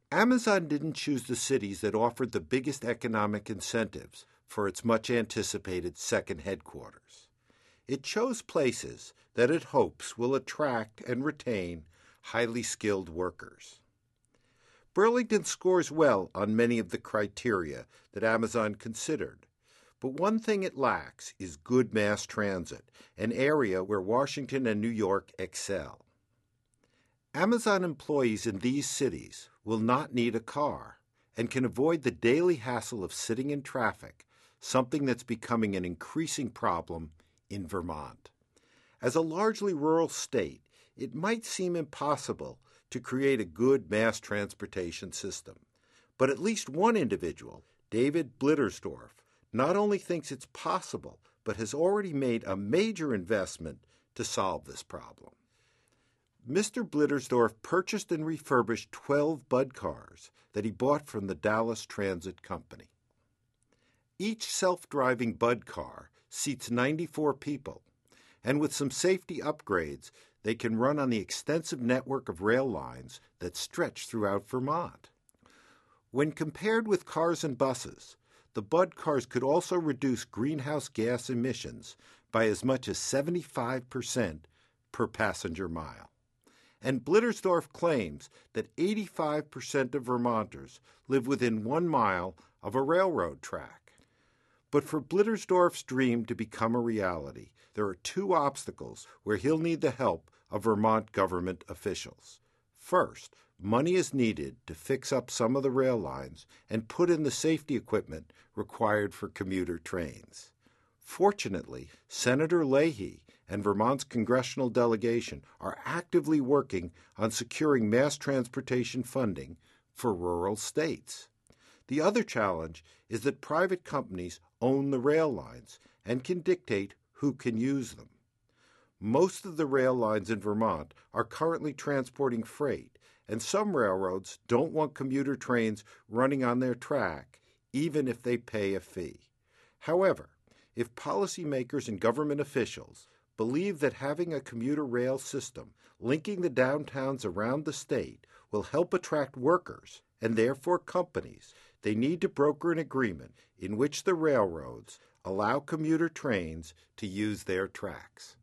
Amazon didn't choose the cities that offered the biggest economic incentives for its much-anticipated second headquarters. It chose places that it hopes will attract and retain highly skilled workers. Burlington scores well on many of the criteria that Amazon considered, but one thing it lacks is good mass transit, an area where Washington and New York excel. Amazon employees in these cities will not need a car and can avoid the daily hassle of sitting in traffic, something that's becoming an increasing problem in Vermont. As a largely rural state, it might seem impossible to create a good mass transportation system. But at least one individual, David Blittersdorf, not only thinks it's possible, but has already made a major investment to solve this problem. Mr. Blittersdorf purchased and refurbished 12 Bud cars that he bought from the Dallas Transit Company. Each self-driving Bud car seats 94 people, and with some safety upgrades, they can run on the extensive network of rail lines that stretch throughout Vermont. When compared with cars and buses, the Bud cars could also reduce greenhouse gas emissions by as much as 75% per passenger mile. And Blittersdorf claims that 85% of Vermonters live within 1 mile of a railroad track. But for Blittersdorf's dream to become a reality, there are 2 obstacles where he'll need the help of Vermont government officials. First, money is needed to fix up some of the rail lines and put in the safety equipment required for commuter trains. Fortunately, Senator Leahy and Vermont's congressional delegation are actively working on securing mass transportation funding for rural states. The other challenge is that private companies own the rail lines and can dictate who can use them. Most of the rail lines in Vermont are currently transporting freight, and some railroads don't want commuter trains running on their track, even if they pay a fee. However, if policymakers and government officials believe that having a commuter rail system linking the downtowns around the state will help attract workers and therefore companies, they need to broker an agreement in which the railroads allow commuter trains to use their tracks.